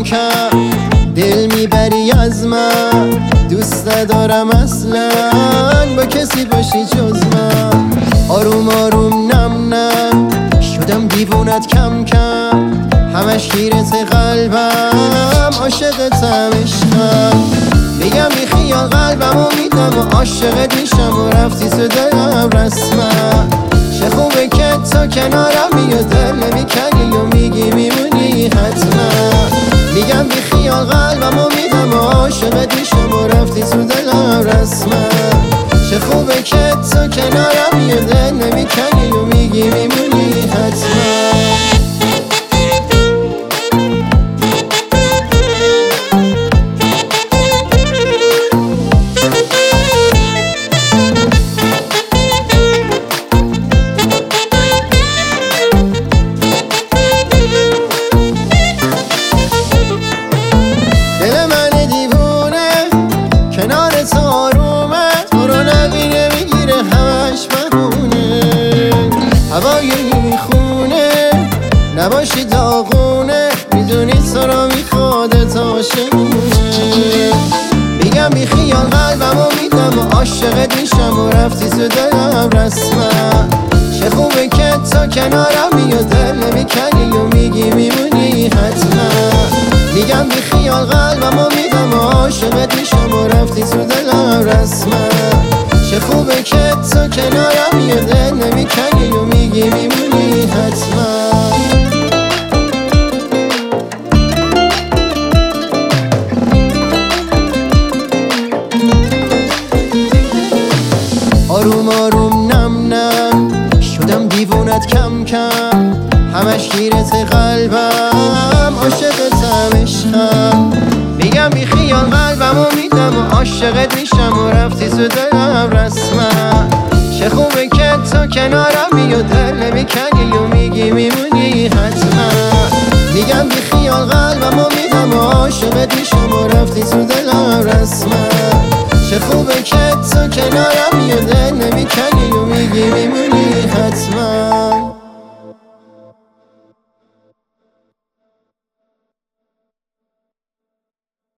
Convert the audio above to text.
کم دل میبری از من، دوست ندارم اصلا با کسی باشی جز من. آروم آروم نم نم شدم دیوونت کم کم، همش گیرت قلبم عاشقتم عشقم. میگم بی خیال قلبمو میدم و عاشقت میشم و رفتی تو دلم رسما. چه خوبه که تو کنارم میای دل نمیکنی و میگی میمونی حتما. میگم بی خیال قلبمو میدم و عاشقت میشم و رفتی تو دلم رسما. چه خوبه که تو کنارم میای دل نمیکنی و میگی میمونی حتما. هوای خونه نباشی داغونه، میدونی تو را میخواد تا عاشقونه. میگم بی خیال قلبمو میدم و عاشقت میشم و رفتی تو دلم رسما. چه خوبه که تو کنارم میای دل نمیکنی و میگی میمونی حتما. میگم بی خیال قلبمو میدم و عاشقت میشم و رفتی تو دلم رسما. چه خوبه که تو کنارم میای دل نمیکنی و میگی میمونی حتما. آروم آروم نم نم شدم دیوونت کم کم، همش گیرت قلبم عاشقتم عشقم. میگم بی خیال قلبمو میدم و عاشقت میشم و رفتی تو دلم رسما. چه خوبه که تو کنارم میای دل نمیکنی و میگی میمونی حتما. میگم بی خیال قلبمو میدم و عاشقت میشم و رفتی تو دلم رسما. چه خوبه که تو کنارم میای دل نمیکنی و میگی میمونی حتما.